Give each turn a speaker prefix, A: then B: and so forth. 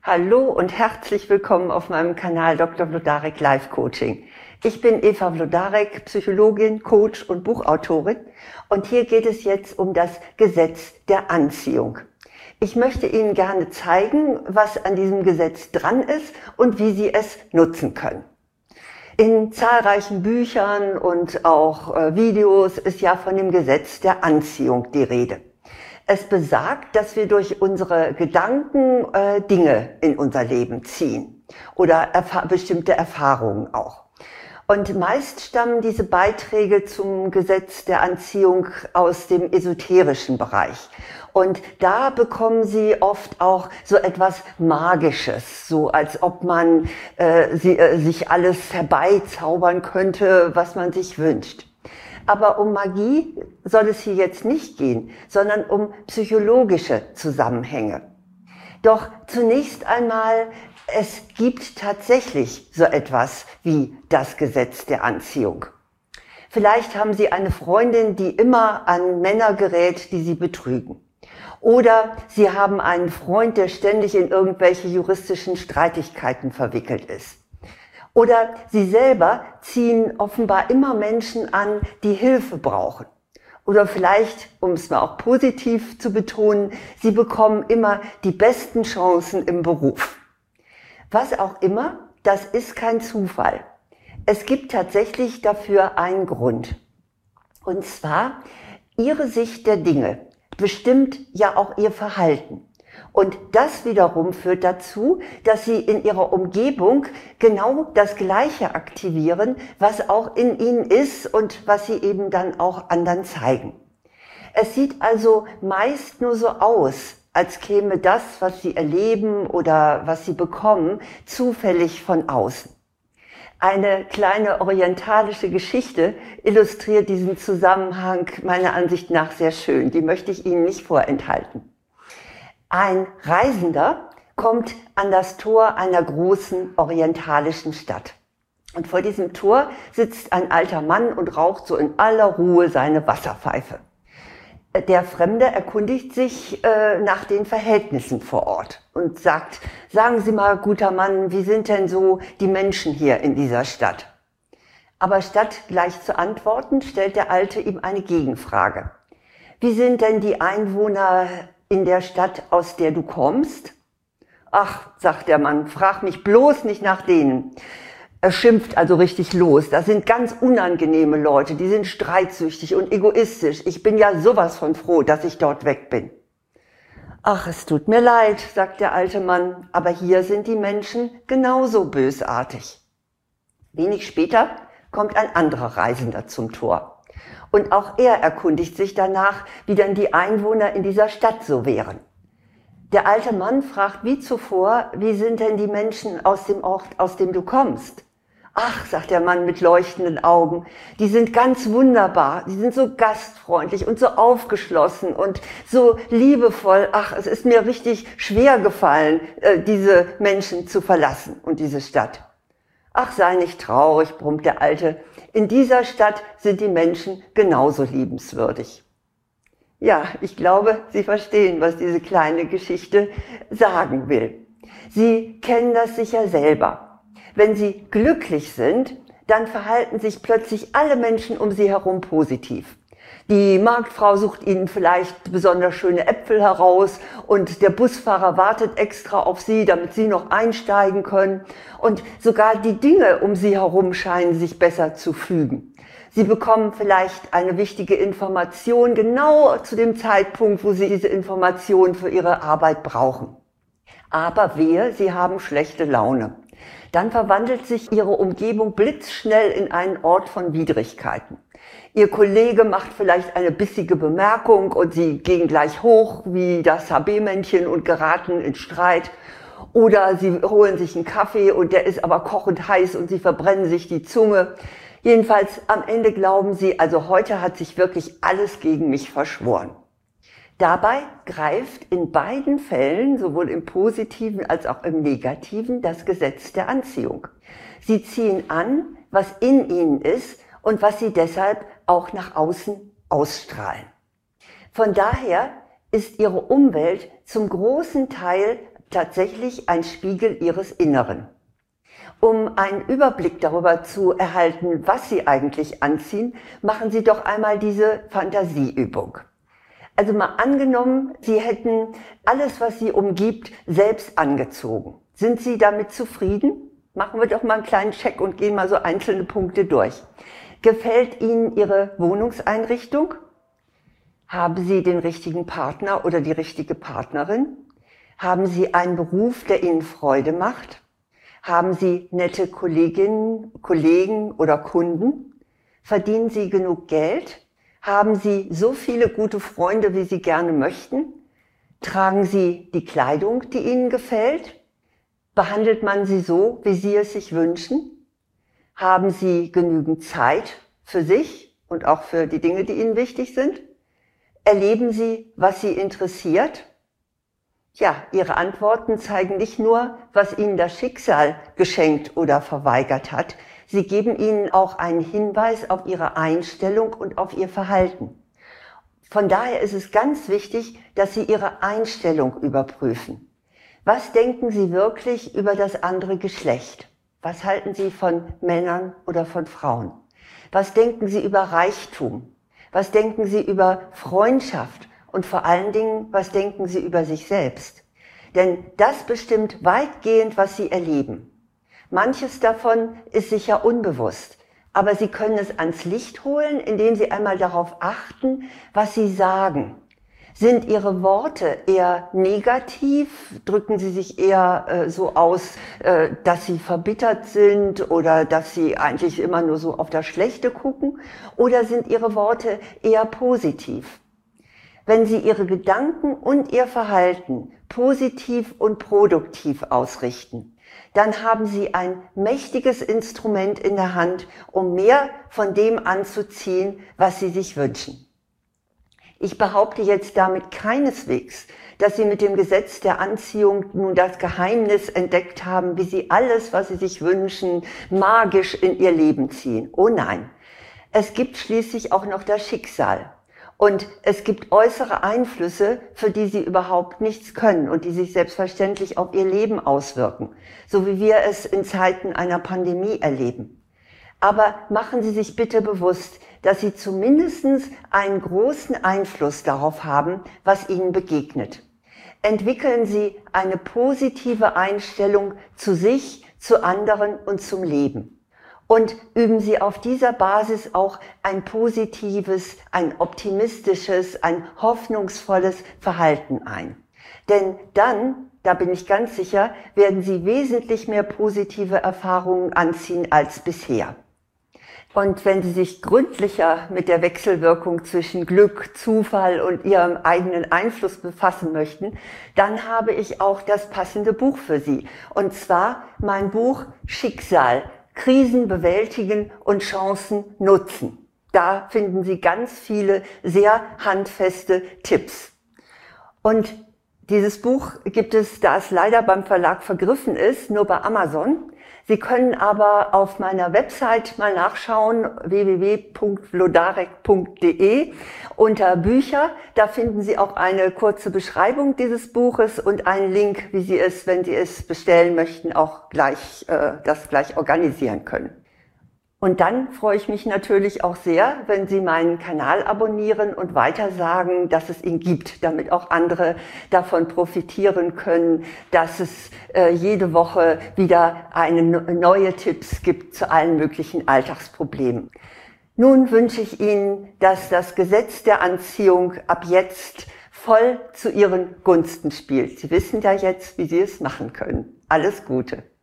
A: Hallo und herzlich willkommen auf meinem Kanal Dr. Wlodarek Life Coaching. Ich bin Eva Wlodarek, Psychologin, Coach und Buchautorin und hier geht es jetzt um das Gesetz der Anziehung. Ich möchte Ihnen gerne zeigen, was an diesem Gesetz dran ist und wie Sie es nutzen können. In zahlreichen Büchern und auch Videos ist ja von dem Gesetz der Anziehung die Rede. Es besagt, dass wir durch unsere Gedanken Dinge in unser Leben ziehen oder bestimmte Erfahrungen auch. Und meist stammen diese Beiträge zum Gesetz der Anziehung aus dem esoterischen Bereich. Und da bekommen Sie oft auch so etwas Magisches, so als ob man sich alles herbeizaubern könnte, was man sich wünscht. Aber um Magie soll es hier jetzt nicht gehen, sondern um psychologische Zusammenhänge. Doch zunächst einmal, es gibt tatsächlich so etwas wie das Gesetz der Anziehung. Vielleicht haben Sie eine Freundin, die immer an Männer gerät, die Sie betrügen. Oder Sie haben einen Freund, der ständig in irgendwelche juristischen Streitigkeiten verwickelt ist. Oder Sie selber ziehen offenbar immer Menschen an, die Hilfe brauchen. Oder vielleicht, um es mal auch positiv zu betonen, Sie bekommen immer die besten Chancen im Beruf. Was auch immer, das ist kein Zufall. Es gibt tatsächlich dafür einen Grund. Und zwar, Ihre Sicht der Dinge bestimmt ja auch Ihr Verhalten. Und das wiederum führt dazu, dass Sie in Ihrer Umgebung genau das Gleiche aktivieren, was auch in Ihnen ist und was Sie eben dann auch anderen zeigen. Es sieht also meist nur so aus, als käme das, was Sie erleben oder was Sie bekommen, zufällig von außen. Eine kleine orientalische Geschichte illustriert diesen Zusammenhang meiner Ansicht nach sehr schön. Die möchte ich Ihnen nicht vorenthalten. Ein Reisender kommt an das Tor einer großen orientalischen Stadt. Und vor diesem Tor sitzt ein alter Mann und raucht so in aller Ruhe seine Wasserpfeife. Der Fremde erkundigt sich nach den Verhältnissen vor Ort und sagt, sagen Sie mal, guter Mann, wie sind denn so die Menschen hier in dieser Stadt? Aber statt gleich zu antworten, stellt der Alte ihm eine Gegenfrage. Wie sind denn die Einwohner in der Stadt, aus der du kommst? Ach, sagt der Mann, frag mich bloß nicht nach denen. Er schimpft also richtig los. Das sind ganz unangenehme Leute, die sind streitsüchtig und egoistisch. Ich bin ja sowas von froh, dass ich dort weg bin. Ach, es tut mir leid, sagt der alte Mann, aber hier sind die Menschen genauso bösartig. Wenig später kommt ein anderer Reisender zum Tor. Und auch er erkundigt sich danach, wie denn die Einwohner in dieser Stadt so wären. Der alte Mann fragt wie zuvor, wie sind denn die Menschen aus dem Ort, aus dem du kommst? Ach, sagt der Mann mit leuchtenden Augen, die sind ganz wunderbar, die sind so gastfreundlich und so aufgeschlossen und so liebevoll. Ach, es ist mir richtig schwer gefallen, diese Menschen zu verlassen und diese Stadt. Ach, sei nicht traurig, brummt der Alte. In dieser Stadt sind die Menschen genauso liebenswürdig. Ja, ich glaube, Sie verstehen, was diese kleine Geschichte sagen will. Sie kennen das sicher selber. Wenn Sie glücklich sind, dann verhalten sich plötzlich alle Menschen um Sie herum positiv. Die Marktfrau sucht Ihnen vielleicht besonders schöne Äpfel heraus und der Busfahrer wartet extra auf Sie, damit Sie noch einsteigen können. Und sogar die Dinge um Sie herum scheinen sich besser zu fügen. Sie bekommen vielleicht eine wichtige Information genau zu dem Zeitpunkt, wo Sie diese Information für Ihre Arbeit brauchen. Aber wehe, Sie haben schlechte Laune. Dann verwandelt sich Ihre Umgebung blitzschnell in einen Ort von Widrigkeiten. Ihr Kollege macht vielleicht eine bissige Bemerkung und Sie gehen gleich hoch wie das HB-Männchen und geraten in Streit. Oder Sie holen sich einen Kaffee und der ist aber kochend heiß und Sie verbrennen sich die Zunge. Jedenfalls am Ende glauben Sie, also heute hat sich wirklich alles gegen mich verschworen. Dabei greift in beiden Fällen, sowohl im Positiven als auch im Negativen, das Gesetz der Anziehung. Sie ziehen an, was in Ihnen ist und was Sie deshalb auch nach außen ausstrahlen. Von daher ist Ihre Umwelt zum großen Teil tatsächlich ein Spiegel ihres Inneren. Um einen Überblick darüber zu erhalten, was Sie eigentlich anziehen, machen Sie doch einmal diese Fantasieübung. Also mal angenommen, Sie hätten alles, was Sie umgibt, selbst angezogen. Sind Sie damit zufrieden? Machen wir doch mal einen kleinen Check und gehen mal so einzelne Punkte durch. Gefällt Ihnen Ihre Wohnungseinrichtung? Haben Sie den richtigen Partner oder die richtige Partnerin? Haben Sie einen Beruf, der Ihnen Freude macht? Haben Sie nette Kolleginnen, Kollegen oder Kunden? Verdienen Sie genug Geld? Haben Sie so viele gute Freunde, wie Sie gerne möchten? Tragen Sie die Kleidung, die Ihnen gefällt? Behandelt man Sie so, wie Sie es sich wünschen? Haben Sie genügend Zeit für sich und auch für die Dinge, die Ihnen wichtig sind? Erleben Sie, was Sie interessiert? Ja, Ihre Antworten zeigen nicht nur, was Ihnen das Schicksal geschenkt oder verweigert hat, sie geben Ihnen auch einen Hinweis auf Ihre Einstellung und auf Ihr Verhalten. Von daher ist es ganz wichtig, dass Sie Ihre Einstellung überprüfen. Was denken Sie wirklich über das andere Geschlecht? Was halten Sie von Männern oder von Frauen? Was denken Sie über Reichtum? Was denken Sie über Freundschaft? Und vor allen Dingen, was denken Sie über sich selbst? Denn das bestimmt weitgehend, was Sie erleben. Manches davon ist sicher unbewusst, aber Sie können es ans Licht holen, indem Sie einmal darauf achten, was Sie sagen. Sind Ihre Worte eher negativ? Drücken Sie sich eher so aus, dass Sie verbittert sind oder dass Sie eigentlich immer nur so auf das Schlechte gucken? Oder sind Ihre Worte eher positiv? Wenn Sie Ihre Gedanken und Ihr Verhalten positiv und produktiv ausrichten, dann haben Sie ein mächtiges Instrument in der Hand, um mehr von dem anzuziehen, was Sie sich wünschen. Ich behaupte jetzt damit keineswegs, dass Sie mit dem Gesetz der Anziehung nun das Geheimnis entdeckt haben, wie Sie alles, was Sie sich wünschen, magisch in Ihr Leben ziehen. Oh nein, es gibt schließlich auch noch das Schicksal. Und es gibt äußere Einflüsse, für die Sie überhaupt nichts können und die sich selbstverständlich auf Ihr Leben auswirken, so wie wir es in Zeiten einer Pandemie erleben. Aber machen Sie sich bitte bewusst, dass Sie zumindest einen großen Einfluss darauf haben, was Ihnen begegnet. Entwickeln Sie eine positive Einstellung zu sich, zu anderen und zum Leben. Und üben Sie auf dieser Basis auch ein positives, ein optimistisches, ein hoffnungsvolles Verhalten ein. Denn dann, da bin ich ganz sicher, werden Sie wesentlich mehr positive Erfahrungen anziehen als bisher. Und wenn Sie sich gründlicher mit der Wechselwirkung zwischen Glück, Zufall und Ihrem eigenen Einfluss befassen möchten, dann habe ich auch das passende Buch für Sie. Und zwar mein Buch Schicksal. Krisen bewältigen und Chancen nutzen. Da finden Sie ganz viele sehr handfeste Tipps. Und dieses Buch gibt es, da es leider beim Verlag vergriffen ist, nur bei Amazon. Sie können aber auf meiner Website mal nachschauen, www.vlodarek.de unter Bücher. Da finden Sie auch eine kurze Beschreibung dieses Buches und einen Link, wie Sie es, wenn Sie es bestellen möchten, auch gleich organisieren können. Und dann freue ich mich natürlich auch sehr, wenn Sie meinen Kanal abonnieren und weitersagen, dass es ihn gibt, damit auch andere davon profitieren können, dass es jede Woche wieder neue Tipps gibt zu allen möglichen Alltagsproblemen. Nun wünsche ich Ihnen, dass das Gesetz der Anziehung ab jetzt voll zu Ihren Gunsten spielt. Sie wissen ja jetzt, wie Sie es machen können. Alles Gute.